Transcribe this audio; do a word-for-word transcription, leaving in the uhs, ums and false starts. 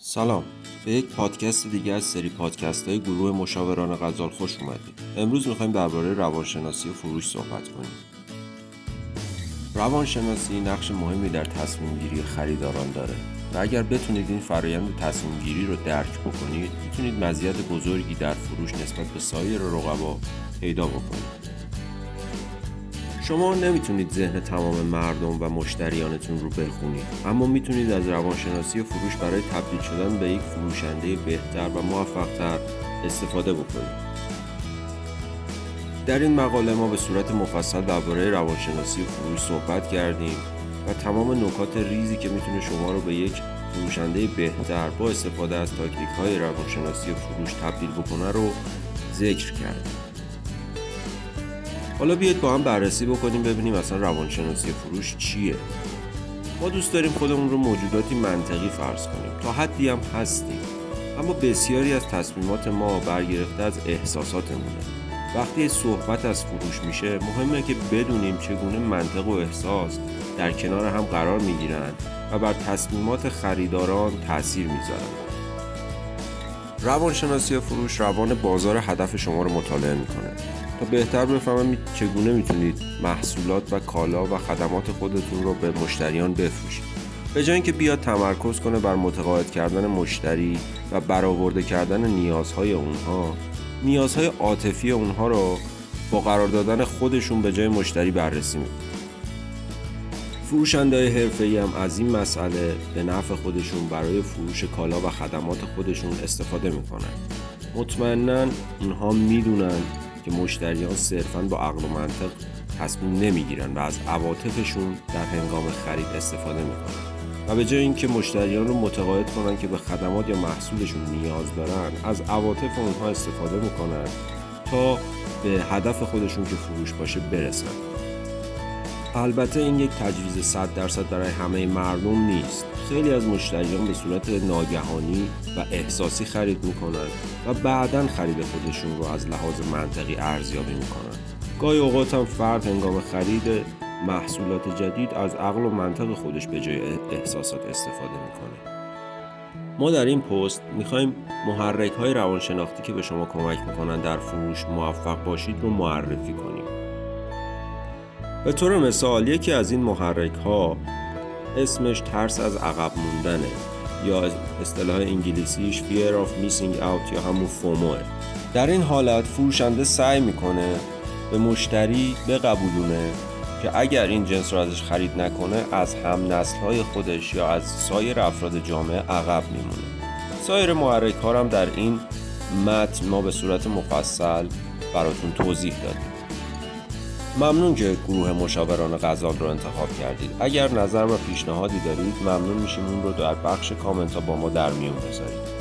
سلام، به یک پادکست دیگه از سری پادکست های گروه مشاوران غزال خوش اومدید. امروز میخوایم درباره روانشناسی و فروش صحبت کنیم. روانشناسی نقش مهمی در تصمیم گیری خریداران داره و اگر بتونید این فرآیند تصمیم گیری رو درک بکنید، میتونید مزیت بزرگی در فروش نسبت به سایر رقبا پیدا بکنید. شما نمیتونید ذهن تمام مردم و مشتریانتون رو بخونید، اما میتونید از روانشناسی فروش برای تبدیل شدن به یک فروشنده بهتر و موفق‌تر استفاده بکنید. در این مقاله ما به صورت مفصل درباره روانشناسی فروش صحبت کردیم و تمام نکات ریزی که میتونه شما رو به یک فروشنده بهتر با استفاده از تاکتیک‌های روانشناسی فروش تبدیل بکنه رو ذکر کردیم. حالا بیایید با هم بررسی بکنیم ببینیم اصلا روانشناسی فروش چیه. ما دوست داریم خودمون رو موجوداتی منطقی فرض کنیم، تا حدی هم هستیم، اما بسیاری از تصمیمات ما برگرفته از احساساتمونه. وقتی صحبت از فروش میشه مهمه که بدونیم چگونه منطق و احساس در کنار هم قرار میگیرن و بر تصمیمات خریداران تأثیر میذارن. روانشناسی فروش روان بازار هدف شما رو مطالعه میکنه تا بهتر بفهمید چگونه میتونید محصولات و کالا و خدمات خودتون رو به مشتریان بفروشید. به جای اینکه بیاد تمرکز کنه بر متقاعد کردن مشتری و برآورده کردن نیازهای اونها، نیازهای عاطفی اونها رو با قرار دادن خودشون به جای مشتری بررسی میکنه. فروشنده‌های حرفه‌ای هم از این مسئله به نفع خودشون برای فروش کالا و خدمات خودشون استفاده میکنن. مطمئناً اونها میدونن که مشتریان صرفاً با عقل و منطق تصمیم نمیگیرن و از عواطفشون در هنگام خرید استفاده میکنن و به جای اینکه مشتریان رو متقاعد کنن که به خدمات یا محصولشون نیاز دارن، از عواطف اونها استفاده میکنن تا به هدف خودشون که فروش باشه برسن. البته این یک تجویز صد درصد برای همه مردم نیست. خیلی از مشتریان به صورت ناگهانی و احساسی خرید میکنن و بعداً خرید خودشون رو از لحاظ منطقی ارزیابی میکنن. گاهی اوقات هم فرد هنگام خرید محصولات جدید از عقل و منطق خودش به جای احساسات استفاده میکنه. ما در این پست میخوایم محرک‌های روانشناختی که به شما کمک میکنن در فروش موفق باشید رو معرفی کنیم. به طور مثال یکی از این محرک‌ها اسمش ترس از عقب موندنه یا اصطلاح انگلیسیش fear of missing out یا همون فوموه. در این حالت فروشنده سعی میکنه به مشتری بقبولونه که اگر این جنس رو ازش خرید نکنه از هم نسل‌های خودش یا از سایر افراد جامعه عقب میمونه. سایر محرک‌ها هم در این متن ما به صورت مفصل براتون توضیح دادیم. ممنون که گروه مشاوران غزال رو انتخاب کردید. اگر نظر و پیشنهادی دارید ممنون میشیم اون رو در بخش کامنت ها با ما در میون بذارید.